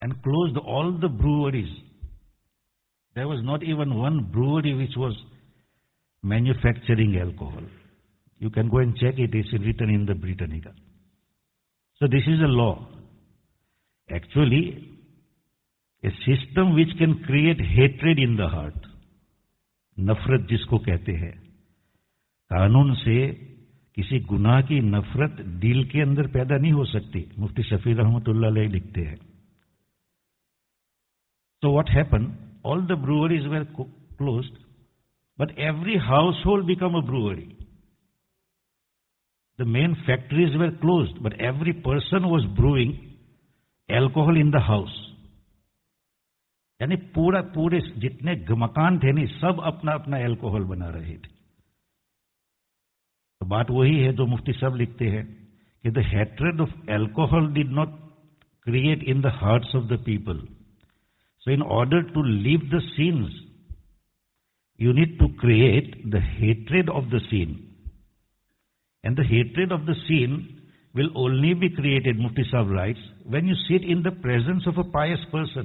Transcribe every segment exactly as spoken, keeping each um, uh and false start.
and closed all the breweries. There was not even one brewery which was manufacturing alcohol. You can go and check it. It's written in the Britannica. So this is a law. Actually, a system which can create hatred in the heart. नफरत जिसको कहते हैं. कानून से किसी गुनाह की नफरत दिल के अंदर पैदा नहीं हो सकती. मुफ्ती शफी रहमतुल्लाह अलैह लिखते हैं. So what happened? All the breweries were closed, but every household became a brewery. The main factories were closed, but every person was brewing alcohol in the house. यानी पूरा पूरे जितने मकान थे नहीं सब अपना अपना एल्कोहल बना रहे थे. तो बात वही है जो मुफ्ती साहब लिखते हैं कि the hatred of alcohol did not create in the hearts of the people. So in order to leave the sins you need to create the hatred of the sin. And the hatred of the sin will only be created, Mufti Sahib writes, when you sit in the presence of a pious person.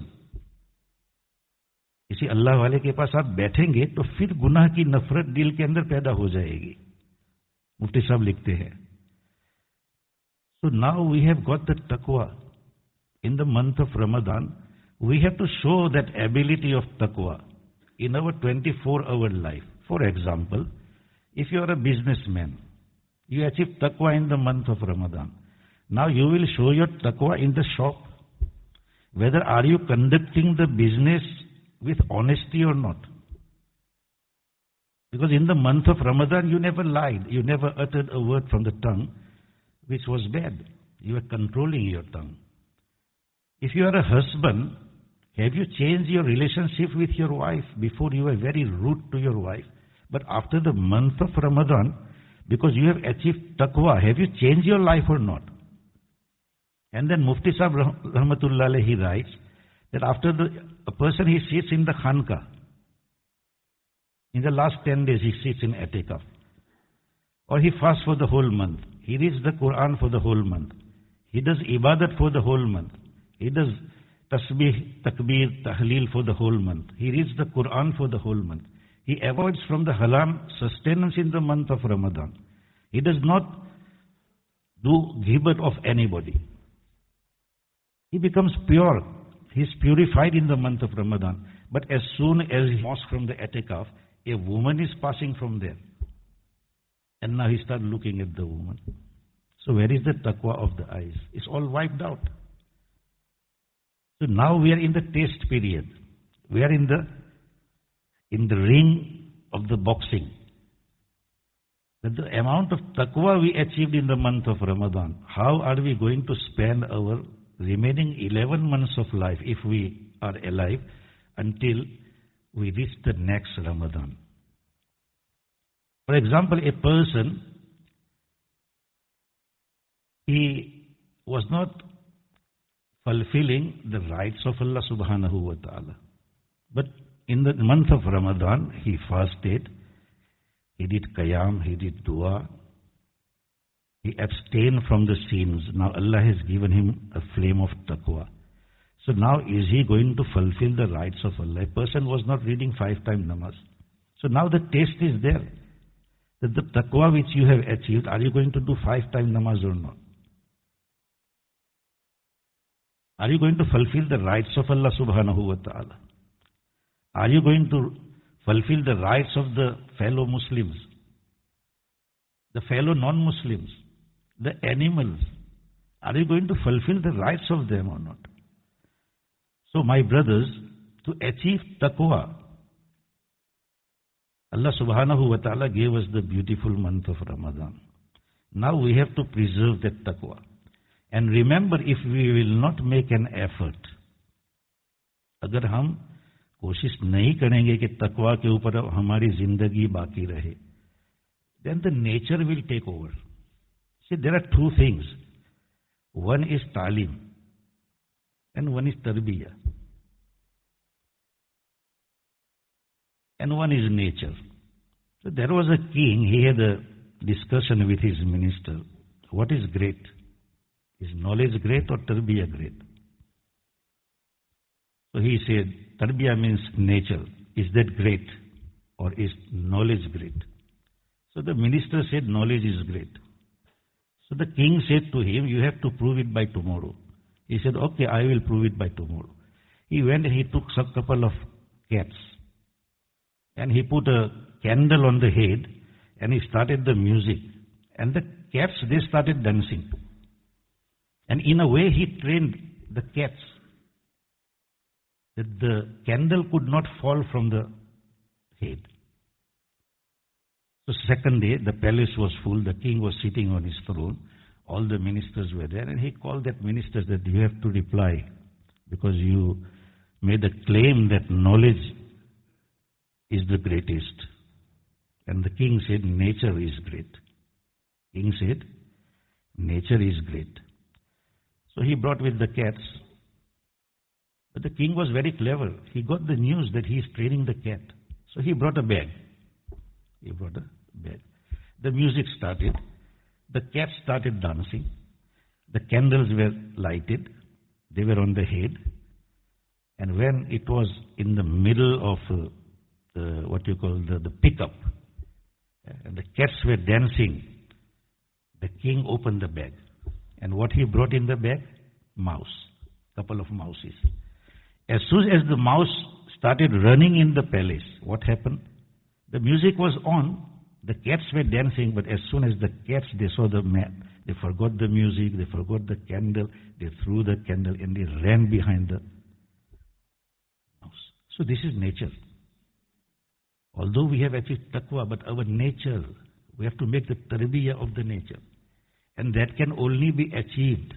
किसी अल्लाह वाले के पास आप बैठेंगे तो फिर गुनाह की नफरत दिल के अंदर पैदा हो जाएगी. मुफ्ती साहब लिखते हैं. So now we have got the taqwa. In the month of Ramadan, we have to show that ability of taqwa in our twenty-four hour life. For example, if you are a businessman, you achieve taqwa in the month of Ramadan. Now you will show your taqwa in the shop. Whether are you conducting the business with honesty or not? Because in the month of Ramadan, you never lied. You never uttered a word from the tongue which was bad. You are controlling your tongue. If you are a husband, have you changed your relationship with your wife? Before you were very rude to your wife. But after the month of Ramadan, because you have achieved taqwa, have you changed your life or not? And then Mufti Sahib Rahmatullah Alayhi, he writes that after the a person he sits in the khanka, in the last ten days he sits in etikaf, or he fasts for the whole month, he reads the Quran for the whole month, he does ibadat for the whole month, he does tasbih, takbir, tahleel for the whole month, he reads the Quran for the whole month, he avoids from the haram sustenance in the month of Ramadan, he does not do ghibat of anybody. He becomes pure. He is purified in the month of Ramadan. But as soon as he mosque from the etikaf, a woman is passing from there. And now he starts looking at the woman. So where is the taqwa of the eyes? It's all wiped out. So now we are in the taste period. We are in the in the ring of the boxing. That the amount of taqwa we achieved in the month of Ramadan, how are we going to spend our remaining eleven months of life, if we are alive, until we reach the next Ramadan? For example, a person, he was not fulfilling the rights of Allah subhanahu wa ta'ala. But in the month of Ramadan, he fasted, he did qiyam, he did dua, he abstained from the sins. Now Allah has given him a flame of taqwa. So now is he going to fulfill the rights of Allah? A person was not reading five time namaz. So now the taste is there. That the taqwa which you have achieved, are you going to do five time namaz or not? Are you going to fulfill the rights of Allah subhanahu wa ta'ala? Are you going to fulfill the rights of the fellow Muslims? The fellow non-Muslims? The animals, are you going to fulfill the rights of them or not? So my brothers, to achieve taqwa, Allah subhanahu wa ta'ala gave us the beautiful month of Ramadan. Now we have to preserve that taqwa. And remember, if we will not make an effort, अगर हम कोशिश नहीं करेंगे कि तकवा के ऊपर हमारी जिंदगी बाकी रहे, then the nature will take over. See, there are two things. One is talim and one is tarbiyah. And one is nature. So there was a king, he had a discussion with his minister. What is great? Is knowledge great or tarbiyah great? So he said, Tarbiyah means nature. Is that great? Or is knowledge great? So the minister said, knowledge is great. So the king said to him, you have to prove it by tomorrow. He said, okay, I will prove it by tomorrow. He went and he took a couple of cats. And he put a candle on the head and he started the music. And the cats, they started dancing. And in a way he trained the cats that the candle could not fall from the head. So second day, the palace was full. The king was sitting on his throne. All the ministers were there. And he called that ministers that you have to reply because you made a claim that knowledge is the greatest. And the king said, nature is great. King said, nature is great. So he brought with the cats. But the king was very clever. He got the news that he is training the cat. So he brought a bag. He brought a bag. The music started. The cats started dancing. The candles were lighted. They were on the head. And when it was in the middle of uh, the, what you call the, the pickup, uh, and the cats were dancing, the king opened the bag. And what he brought in the bag? Mouse. Couple of mouses. As soon as the mouse started running in the palace, what happened? The music was on, the cats were dancing, but as soon as the cats, they saw the man, they forgot the music, they forgot the candle, they threw the candle and they ran behind the mouse. So this is nature. Although we have achieved taqwa, but our nature, we have to make the tarbiyah of the nature. And that can only be achieved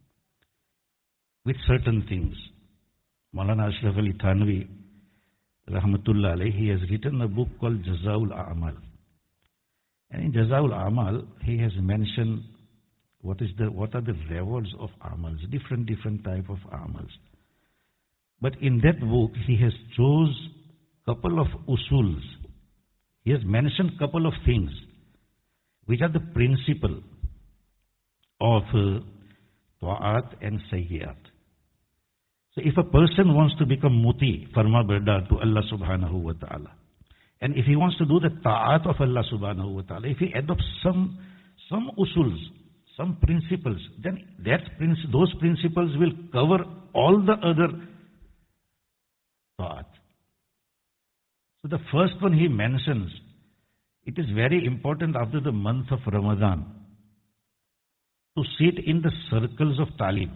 with certain things. Maulana Ashraf Ali Thanvi, Rahmatullah alayhi, he has written a book called Jazaul A'mal. And in Jazaul A'mal, he has mentioned what is the what are the rewards of amals, different different type of amals. But in that book, he has chose couple of usuls. He has mentioned couple of things which are the principle of uh, ta'at and sayyat. So if a person wants to become muti, farma bardar to Allah subhanahu wa ta'ala, and if he wants to do the ta'at of Allah subhanahu wa ta'ala, if he adopts some some usuls, some principles, then that those principles will cover all the other ta'at. So the first one he mentions, it is very important after the month of Ramadan to sit in the circles of talim,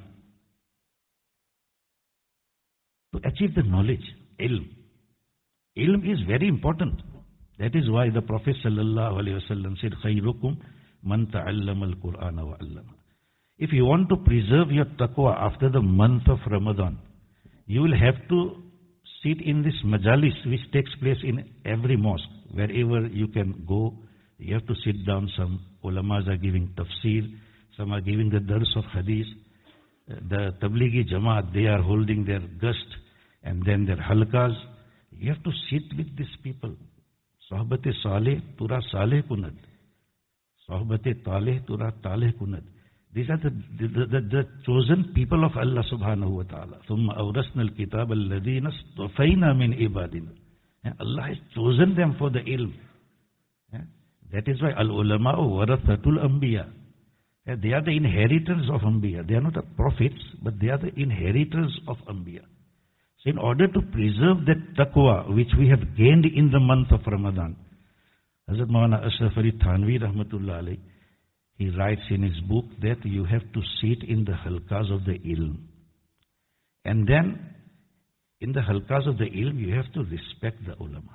to achieve the knowledge, ilm. Ilm is very important. That is why the Prophet sallallahu alaihi wasallam said, "Khayrukum man ta'allama al-Qur'ana wa 'allama." If you want to preserve your taqwa after the month of Ramadan, you will have to sit in this majalis which takes place in every mosque. Wherever you can go, you have to sit down. Some ulamas are giving tafsir, some are giving the dars of hadith. The Tablighi Jamaat, they are holding their gust and then their halkas. You have to sit with these people. Sohbate saleh tura saleh kunad. Sohbate taleh tura taleh kunad. These are the, the, the, the chosen people of Allah subhanahu wa ta'ala. ثُمَّ أَوْرَثْنَا الْكِتَابَ الَّذِينَ اصْطَفَيْنَا مِنْ عِبَادِنَا. Allah has chosen them for the ilm. That is why al-ulama'u warathatul anbiya. They are the inheritors of anbiya. They are not the prophets, but they are the inheritors of anbiya. So in order to preserve that taqwa which we have gained in the month of Ramadan, Hazrat Maulana Ashraf Ali Thanvi rahmatullah alayhi, he writes in his book that you have to sit in the halqas of the ilm. And then in the halqas of the ilm, you have to respect the ulama.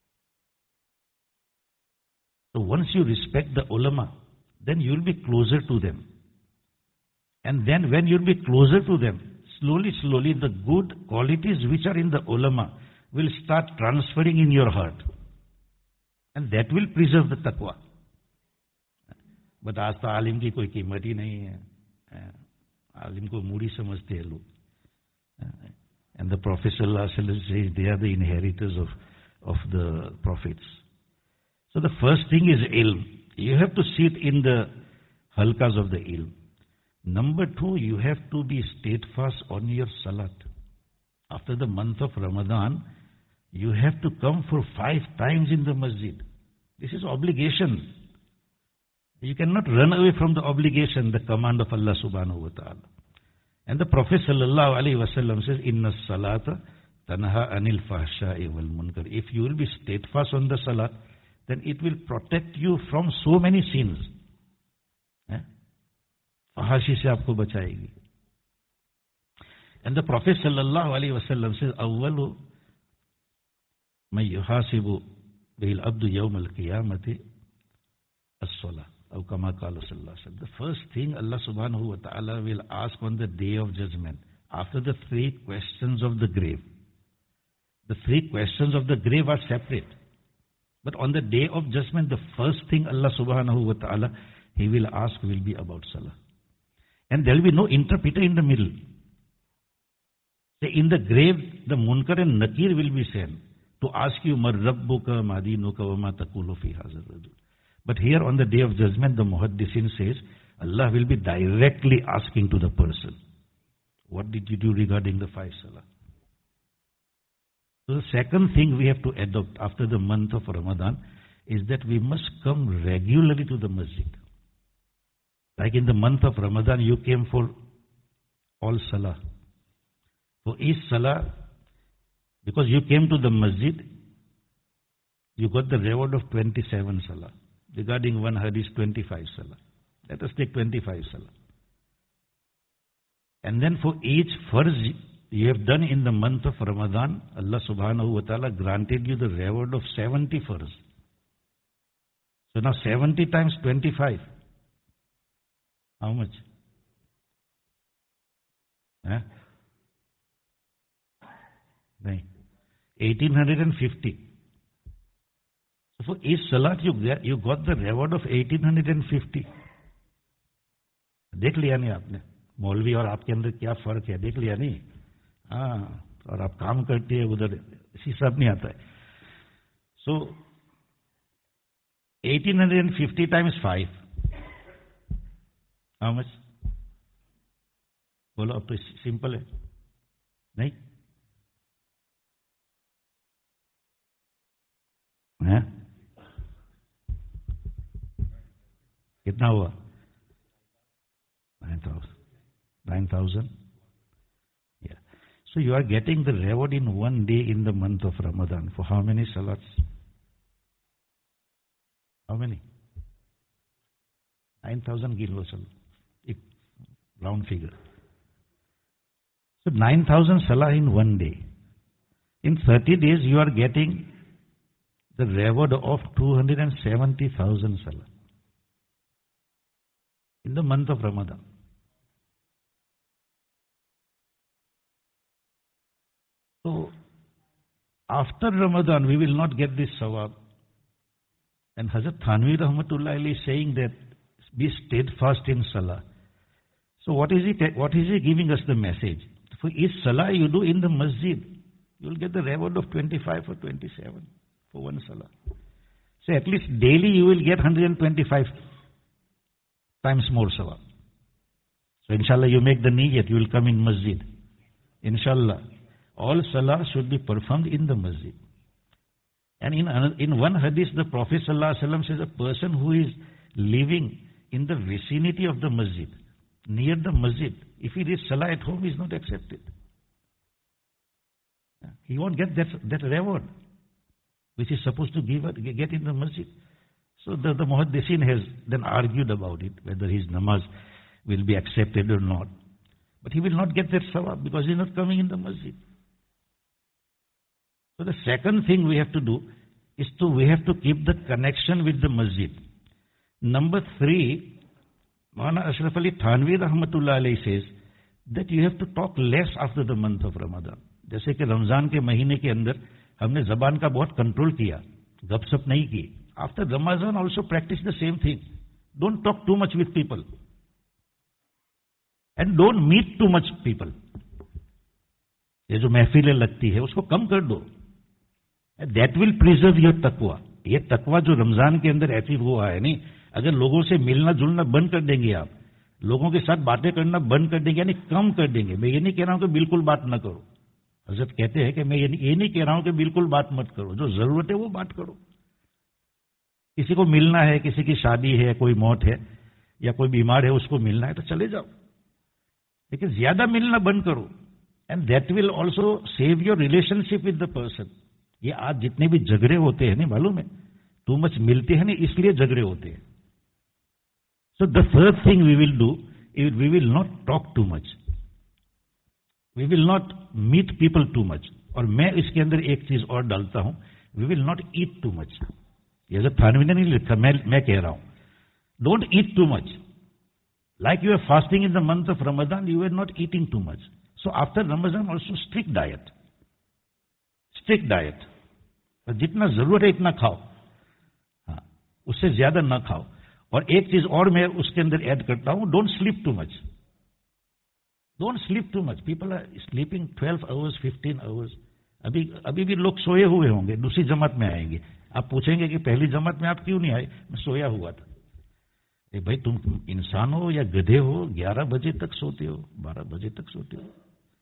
So once you respect the ulama, then you will be closer to them. And then when you will be closer to them, slowly, slowly the good qualities which are in the ulama will start transferring in your heart. And that will preserve the taqwa. But आज तो आलिम की कोई कीमत ही नहीं है. आलिम को मूड़ी समझते हैं लोग. And the Prophet sallallahu alaihi wasallam says they are the inheritors of, of the prophets. So the first thing is ilm. You have to sit in the halqas of the ilm. Number two, you have to be steadfast on your salat. After the month of Ramadan, you have to come for five times in the masjid. This is obligation. You cannot run away from the obligation, the command of Allah subhanahu wa ta'ala. And the Prophet sallallahu alaihi wasallam says, Inna salata tanha anil fahsha'i wal munkar. If you will be steadfast on the salat, then it will protect you from so many sins. Fahashi se aapko bachayegi. And the Prophet sallallahu alaihi wasallam says, Awwalu man yuhasibu bihil abdu yawm al-qiyamati as-salah. Aw kama qala sallallahu alaihi wasallam. The first thing Allah subhanahu wa ta'ala will ask on the day of judgment, after the three questions of the grave. The three questions of the grave are separate. But on the day of judgment, the first thing Allah subhanahu wa ta'ala, He will ask will be about salah. And there will be no interpreter in the middle. In the grave, the munkar and nakir will be sent to ask you, Mar rabbuka madinuka wa ma taqulu fi hazar rajul. But here on the day of judgment, the muhaddisin says, Allah will be directly asking to the person, what did you do regarding the five salah? So the second thing we have to adopt after the month of Ramadan is that we must come regularly to the masjid. Like in the month of Ramadan, you came for all salah. For each salah, because you came to the masjid, you got the reward of twenty-seven salah. Regarding one hadith, twenty-five salah. Let us take twenty-five salah. And then for each farz you have done in the month of Ramadan, Allah subhanahu wa ta'ala granted you the reward of seventy farz. So now seventy times twenty-five. How much? Huh? eighteen fifty. So for each salat you get, you got the reward of eighteen fifty. देख लिया नहीं आपने मौलवी और आपके अंदर क्या फर्क है देख लिया नहीं हाँ और आप काम करते हैं उधर इसी सब नहीं आता है सो eighteen fifty times five how much बोलो अब तो सिंपल है नहीं है कितना हुआ nine thousand. nine thousand? Yeah. So you are getting the reward in one day in the month of Ramadan. For how many salats? How many? nine thousand kilo salat. Round figure. So nine thousand salah in one day. In thirty days you are getting the reward of two hundred seventy thousand salah. In the month of Ramadan. So, after Ramadan, we will not get this sawab. And Hazrat Thanvi Rahmatullah Ali is saying that be steadfast in salah. So, what is it? What is he giving us the message? For each salah you do in the masjid, you will get the reward of twenty-five or twenty-seven for one salah. So, at least daily you will get one hundred twenty-five times more sawab. So, inshallah, you make the niyyat, you will come in masjid. Inshallah. All salah should be performed in the masjid. And in in one hadith, the Prophet ﷺ says a person who is living in the vicinity of the masjid, near the masjid, if he reads salah at home, he is not accepted. He won't get that, that reward, which is supposed to give get in the masjid. So the, the muhaddisin has then argued about it, whether his namaz will be accepted or not. But he will not get that sawab because he is not coming in the masjid. So the second thing we have to do is to we have to keep the connection with the masjid. Number three, Maulana Ashraf Ali Thanvi Rahmatullah Alayhi says that you have to talk less after the month of Ramadan. जैसे कि रमजान के महीने के अंदर हमने जबान का बहुत कंट्रोल किया, गपशप नहीं की. After Ramadan also practice the same thing. Don't talk too much with people. And don't meet too much people. ये जो महफिलें लगती है उसको कम कर दो. That will preserve your taqwa. ये तकवा जो रमजान के अंदर ऐसी हुआ है नहीं, अगर लोगों से मिलना जुलना बंद कर देंगे आप, लोगों के साथ बातें करना बंद कर देंगे, यानी कम कर देंगे. मैं ये नहीं कह रहा हूं कि बिल्कुल बात ना करो, हजरत कहते हैं कि मैं ये नहीं कह रहा हूं कि बिल्कुल बात मत करो, जो जरूरत है वो बात करो। किसी को मिलना है, किसी की शादी है, कोई मौत है या कोई बीमार है, उसको मिलना है तो चले जाओ, लेकिन ज्यादा मिलना बंद करो। And that will also save your relationship with the person. ये आज जितने भी झगड़े होते हैं, नहीं मालूम है, टू मच मिलते हैं ना, इसलिए झगड़े होते हैं। So the third thing we will do, we will not talk too much, we will not meet people too much. और मैं इसके अंदर एक चीज और डालता हूं, we will not eat too much. ये जो थानवी ने नहीं लिखा, मैं मैं कह रहा हूं, don't eat too much. Like you are fasting in the month of Ramzan, you are not eating too much. So after Ramzan also strict diet, strict diet. जितना जरूरत है इतना खाओ, हाँ, उससे ज्यादा ना खाओ। और एक चीज और मैं उसके अंदर ऐड करता हूं, don't sleep too much, don't sleep too much. People are sleeping twelve hours, fifteen hours. अभी अभी भी लोग सोए हुए होंगे, दूसरी जमात में आएंगे, आप पूछेंगे कि पहली जमात में आप क्यों नहीं आए? मैं सोया हुआ था। ए भाई, तुम इंसान हो या गधे हो? ग्यारह बजे तक सोते हो, बारह बजे तक सोते हो।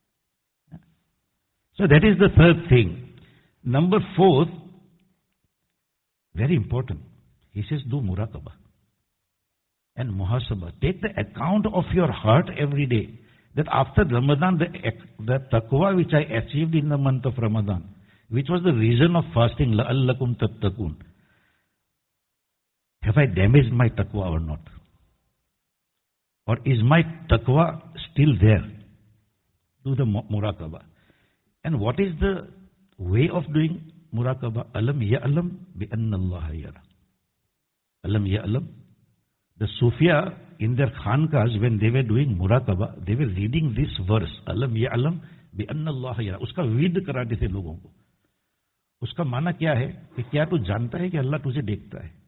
So that is the third thing. Number fourth, very important, he says do मुराकबा and muhasabah. Take the account of your heart every day. That after Ramadan, the, the taqwa which I achieved in the month of Ramadan, which was the reason of fasting, la'allakum tattaqun, have I damaged my taqwa or not? Or is my taqwa still there? Do the muraqabah. And what is the way of doing muraqabah? Alam ya'lam bi anna Allah yara. Alam ya'lam. The Sufia in their khankas, when they were doing muraqabah, they were reading this verse, Alam ya'lam bi anna Allah yara. उसका विद कराते थे लोगों को। उसका माना क्या है कि क्या तू जानता है कि अल्लाह तुझे देखता है?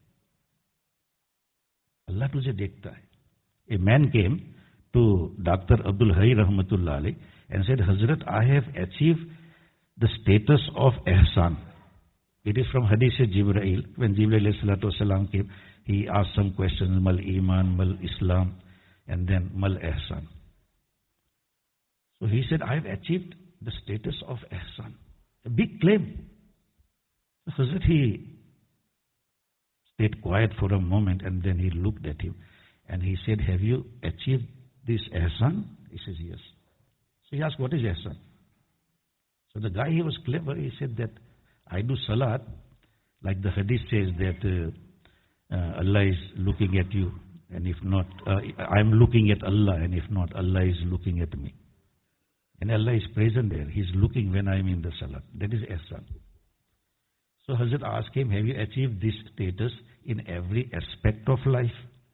अल्लाह तुझे देखता है। A man came to Doctor Abdul Hai Rahmatullah Alayh and said, Hazrat, I have achieved the status of ihsan. It is from Hadith Jibreel. When Jibreel alayhi salatu wasalam came, he asked some questions, mal iman, mal Islam, and then mal ihsan. So he said, I have achieved the status of ihsan. A big claim. So Hazrat, he stayed quiet for a moment and then he looked at him and he said, have you achieved this ihsan? He says, yes. So he asked, what is ihsan? So the guy, he was clever. He said that I do salat, like the hadith says that uh, uh, Allah is looking at you, and if not, uh, I am looking at Allah, and if not, Allah is looking at me. And Allah is present there. He is looking when I am in the salat. That is ihsan. So Hazrat asked him, have you achieved this status in every aspect of life?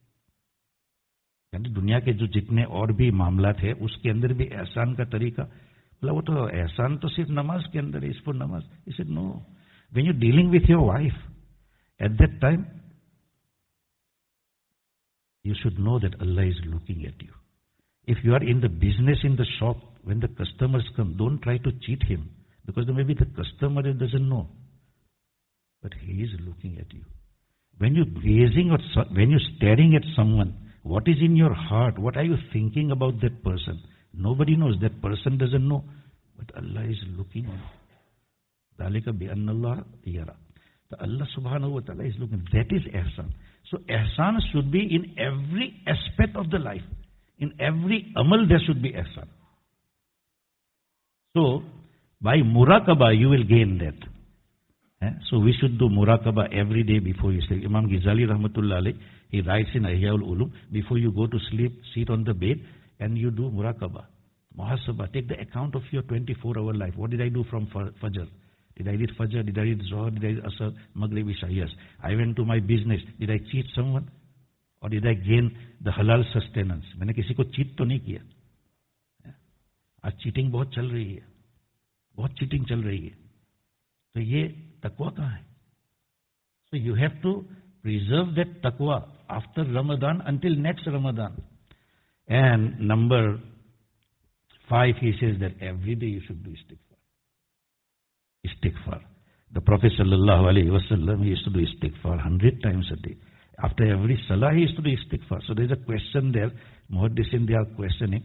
यानी दुनिया के जो जितने और भी मामलात है उसके अंदर भी एहसान का तरीका, बोला वो तो एहसान तो सिर्फ नमाज के अंदर है, इस पर नमाज। He said, no. When you're dealing with your wife, at that time, you should know that Allah is looking at you. If you are in the business, in the shop, when the customers come, don't try to cheat him, because maybe the customer doesn't know, but he is looking at you. When you're gazing or when you're staring at someone, what is in your heart? What are you thinking about that person? Nobody knows. That person doesn't know. But Allah is looking on you. Dalika bi anna Allah yara. So Allah subhanahu wa ta'ala is looking. That is ihsan. So ihsan should be in every aspect of the life. In every amal there should be ihsan. So by muraqabah you will gain that. Eh? So we should do muraqabah every day before you sleep. Imam Ghazali rahmatullah alayh, he writes in Ihya ul-Ulum, before you go to sleep, sit on the bed and you do muraqabah, muhasabah. Take the account of your twenty-four hour life. What did I do from Fajr? Did I read Fajr? Did I read Zohar? Did I read Asr? Maghrib, Isha? Yes. I went to my business. Did I cheat someone? Or did I gain the halal sustenance? मैंने किसी को cheat तो नहीं किया. आज cheating बहुत चल रही है. बहुत cheating चल रही है. तो ये तकवा कहाँ है? So you have to preserve that taqwa after Ramadan until next Ramadan. And number five, he says that every day you should do istighfar. Istighfar. The Prophet sallallahu alaihi wasallam, he used to do istighfar hundred times a day. After every salah, he used to do istighfar. So there is a question there. Muhaddisin, they are questioning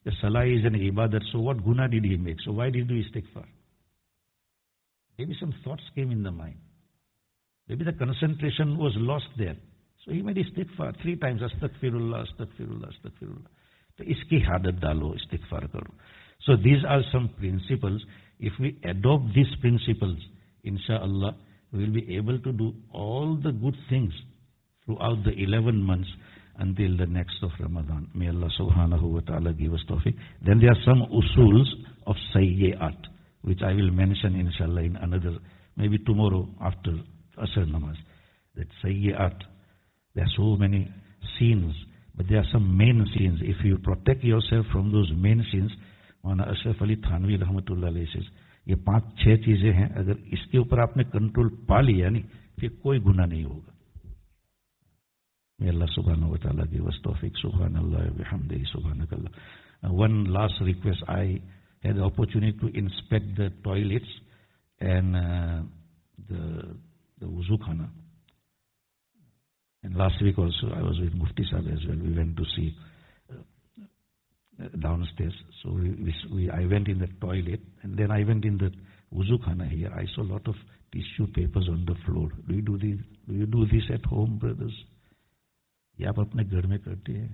The salah is an ibadat, so what guna did he make? So why did he do istighfar? Maybe some thoughts came in the mind. Maybe the concentration was lost there. So he made istighfar three times. Astaghfirullah, astaghfirullah, astaghfirullah. So iski hadat dalo, istighfar karo. So these are some principles. If we adopt these principles, insha'Allah, we will be able to do all the good things throughout the eleven months until the next of Ramadan. May Allah subhanahu wa ta'ala give us tawfiq. Then there are some usuls of sayyi'at, which I will mention inshallah in another, maybe tomorrow after Asr Namaz. That sayyi'at, there are so many sins, but there are some main sins. If you protect yourself from those main sins, Maulana Ashraf Ali Thanvi rahmatullah alayhi says, ये पांच छह चीजें हैं, अगर इसके ऊपर आपने control पा लिया नहीं, फिर कोई गुनाह नहीं होगा. May Allah subhanahu wa ta'ala give us tawfiq. Subhanallah wa bihamdihi, subhanakallah. Uh, one last request. I had the opportunity to inspect the toilets and uh, the the wuzu khana. And last week also I was with Mufti Sahib as well. We went to see uh, downstairs. So we, we, we I went in the toilet and then I went in the wuzu khana here. I saw a lot of tissue papers on the floor. Do you do this? Do you do this at home, brothers? ये आप अपने घर में करते हैं.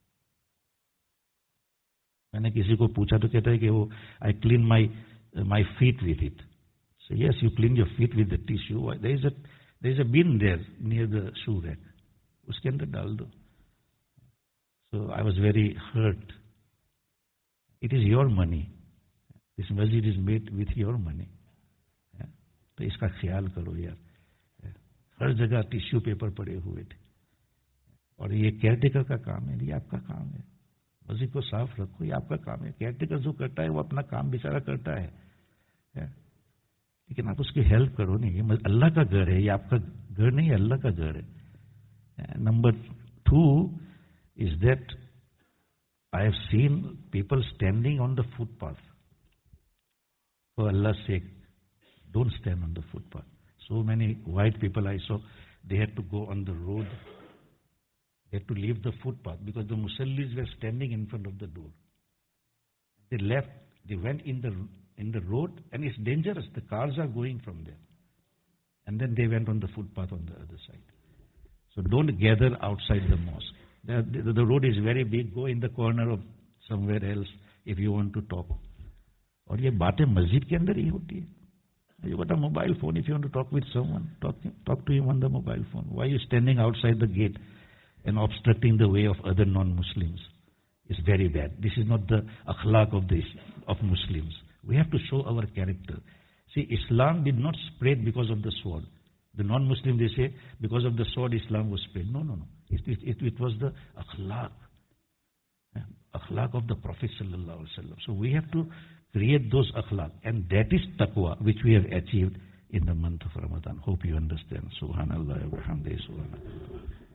मैंने किसी को पूछा तो कहता है कि वो I clean my uh, my feet with it. So yes, you clean your feet with the tissue. There is a there is a bin there near the shoe rack. उसके अंदर डाल दो. So I was very hurt. It is your money. This masjid is made with your money. तो इसका ख्याल करो यार. हर जगह टिश्यू पेपर पड़े हुए थे. और ये केयरटेकर का काम है, ये आपका काम है. मस्जिद को साफ रखो, ये आपका काम है. केयरटेकर जो करता है वो अपना काम बेचारा करता है, है? लेकिन आप उसकी हेल्प करो नहीं. ये अल्लाह का घर है, ये आपका घर नहीं है, अल्लाह का घर है. Number two is that I have seen people standing on the footpath. For Allah sake, don't stand on the footpath. So many white people I saw, they had to go on the road. They had to leave the footpath because the musallis were standing in front of the door. They left, they went in the in the road, and it's dangerous. The cars are going from there. And then they went on the footpath on the other side. So don't gather outside the mosque. The, the, the road is very big. Go in the corner of somewhere else if you want to talk. और ये बातें मस्जिद के अंदर ही होती है. You got a mobile phone. If you want to talk with someone, talk talk to him on the mobile phone. Why are you standing outside the gate and obstructing the way of other non-Muslims? Is very bad. This is not the akhlaq of this of Muslims. We have to show our character. See, Islam did not spread because of the sword. The non-Muslim, they say, because of the sword Islam was spread. No, no, no. It, it, it, it was the akhlaq. Akhlaq of the Prophet sallallahu alaihi wasallam. So we have to create those akhlaq. And that is taqwa, which we have achieved in the month of Ramadan. Hope you understand. Subhanallah wa bihamdihi, subhanallah.